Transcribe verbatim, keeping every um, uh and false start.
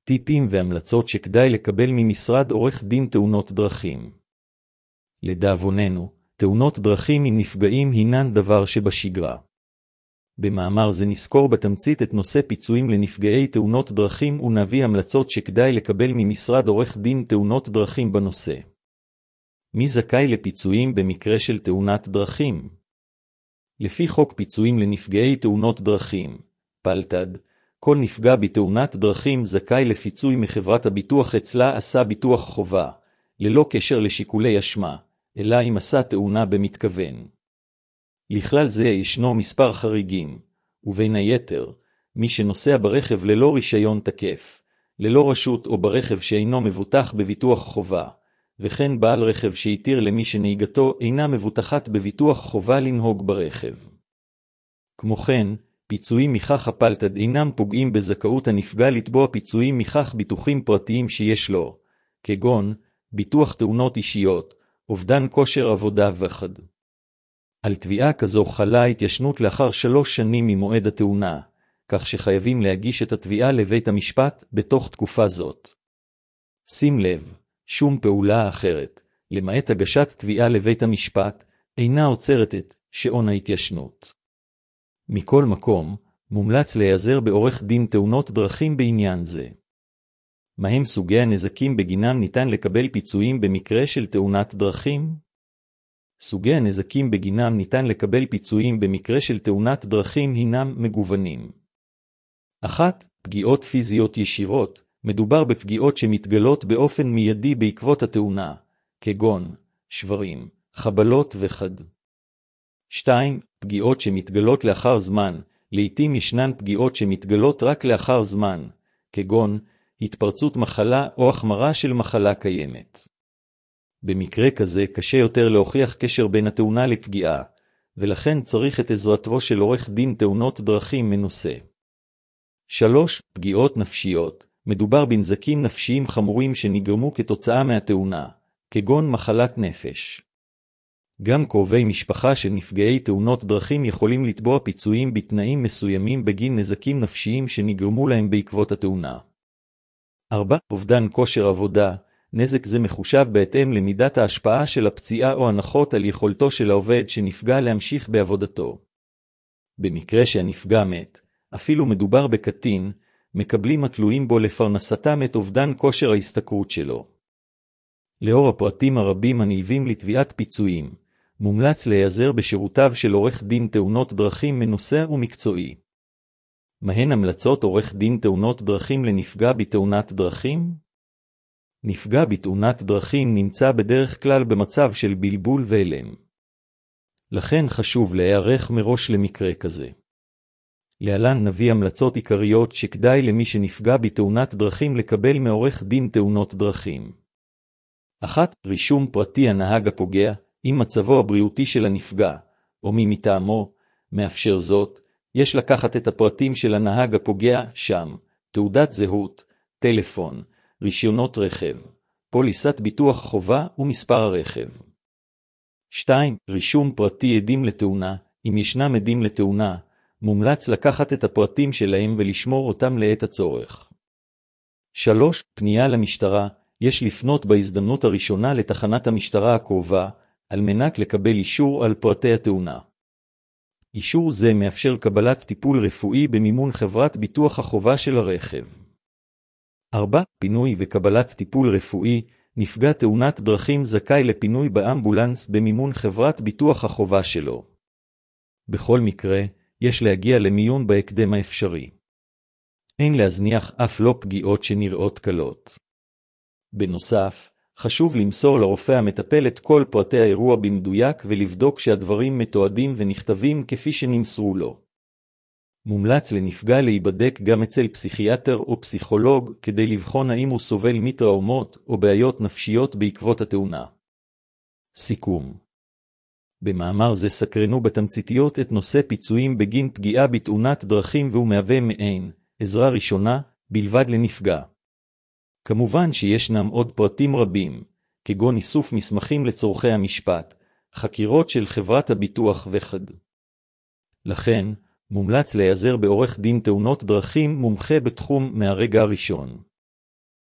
טיפים והמלצות שכדאי לקבל ממשרד עורך דין תאונות דרכים. לדאבוננו, תאונות דרכים עם נפגעים הינן דבר שבשגרה. במאמר זה נזכור בתמצית את נושא פיצויים לנפגעי תאונות דרכים ונביא המלצות שכדאי לקבל ממשרד עורך דין תאונות דרכים בנושא. מי זכאי לפיצויים במקרה של תאונת דרכים? לפי חוק פיצויים לנפגעי תאונות דרכים, פלטד, כל נפגע בתאונת דרכים זכאי לפיצוי מחברת הביטוח אצלה עשה ביטוח חובה, ללא קשר לשיקולי אשמה, אלא אם עשה תאונה במתכוון. לכלל זה ישנו מספר חריגים, ובין היתר, מי שנוסע ברכב ללא רישיון תקף, ללא רשות או ברכב שאינו מבוטח בביטוח חובה, וכן בעל רכב שיתיר למי שנהיגתו אינה מבוטחת בביטוח חובה לנהוג ברכב. כמו כן, פיצויים מכך הפלטד אינם פוגעים בזכאות הנפגע לתבוע פיצויים מכך ביטוחים פרטיים שיש לו, כגון ביטוח תאונות אישיות, אובדן כושר עבודה וכד. על תביעה כזו חלה התיישנות לאחר שלוש שנים ממועד התאונה, כך שחייבים להגיש את התביעה לבית המשפט בתוך תקופה זאת. שים לב, שום פעולה אחרת, למעט הגשת תביעה לבית המשפט, אינה עוצרת את שעון ההתיישנות. מכל מקום, מומלץ להיעזר בעורך דין תאונות דרכים בעניין זה. מהם סוגי הנזקים בגינם ניתן לקבל פיצויים במקרה של תאונת דרכים? סוגי הנזקים בגינם ניתן לקבל פיצויים במקרה של תאונת דרכים הינם מגוונים. אחת, פגיעות פיזיות ישירות, מדובר בפגיעות שמתגלות באופן מיידי בעקבות התאונה, כגון שברים, חבלות וכד. שתיים, פגיעות שמתגלות לאחר זמן, לעתים ישנן פגיעות שמתגלות רק לאחר זמן, כגון התפרצות מחלה או החמרה של מחלה קיימת. במקרה כזה קשה יותר להוכיח קשר בין התאונה לפגיעה, ולכן צריך את עזרתו של עורך דין תאונות דרכים מנוסה. שלוש, פגיעות נפשיות, מדובר בנזקים נפשיים חמורים שנגרמו כתוצאה מהתאונה, כגון מחלת נפש. גם קרובי משפחה של נפגעי תאונות דרכים יכולים לתבוע פיצויים בתנאים מסוימים בגין נזקים נפשיים שנגרמו להם בעקבות התאונה. ארבע, אובדן כושר עבודה, נזק זה מחושב בהתאם למידת ההשפעה של הפציעה או הנחות על יכולתו של העובד שנפגע להמשיך בעבודתו. במקרה שהנפגע מת, אפילו מדובר בקטין, מקבלים התלויים בו לפרנסתם את אובדן כושר ההשתכרות שלו. לאור הפרטים הרבים הנלווים לתביעת פיצויים, מומלץ להיעזר בשירותיו של עורך דין תאונות דרכים מנוסה ומקצועי. מהן המלצות עורך דין תאונות דרכים לנפגע בתאונת דרכים? נפגע בתאונת דרכים נמצא בדרך כלל במצב של בלבול ואלם. לכן חשוב להיערך מראש למקרה כזה. להלן נביא המלצות עיקריות שכדאי למי שנפגע בתאונת דרכים לקבל מעורך דין תאונות דרכים. אחת, רישום פרטי הנהג הפוגע, אם מצבו הבריאותי של הנפגע, או מי מטעמו, מאפשר זאת, יש לקחת את הפרטים של הנהג הפוגע שם, תעודת זהות, טלפון, רישיונות רכב, פוליסת ביטוח חובה ומספר הרכב. שתיים, רישום פרטי עדים לתאונה, אם ישנם עדים לתאונה, מומלץ לקחת את הפרטים שלהם ולשמור אותם לעת הצורך. שלוש, פנייה למשטרה, יש לפנות בהזדמנות הראשונה לתחנת המשטרה הקרובה, על מנת לקבל אישור על פרטי התאונה. אישור זה מאפשר קבלת טיפול רפואי במימון חברת ביטוח החובה של הרכב. ארבע, פינוי וקבלת טיפול רפואי, נפגע תאונת דרכים זכאי לפינוי באמבולנס במימון חברת ביטוח החובה שלו. בכל מקרה, יש להגיע למיון בהקדם האפשרי. אין להזניח אף לא פגיעות שנראות קלות. בנוסף, חשוב למסור לרופא המטפל את כל פרטי האירוע במדויק ולבדוק שהדברים מתועדים ונכתבים כפי שנמסרו לו. מומלץ לנפגע להיבדק גם אצל פסיכיאטר או פסיכולוג כדי לבחון האם הוא סובל מטראומות או בעיות נפשיות בעקבות התאונה. סיכום. במאמר זה סקרנו בתמציתיות את נושא פיצויים בגין פגיעה בתאונת דרכים והוא מהווה מעין עזרה ראשונה בלבד לנפגע. כמובן שישנם עוד פרטים רבים, כגון איסוף מסמכים לצורכי המשפט, חקירות של חברת הביטוח וכד. לכן, מומלץ להיעזר בעורך דין תאונות דרכים מומחה בתחום מהרגע הראשון.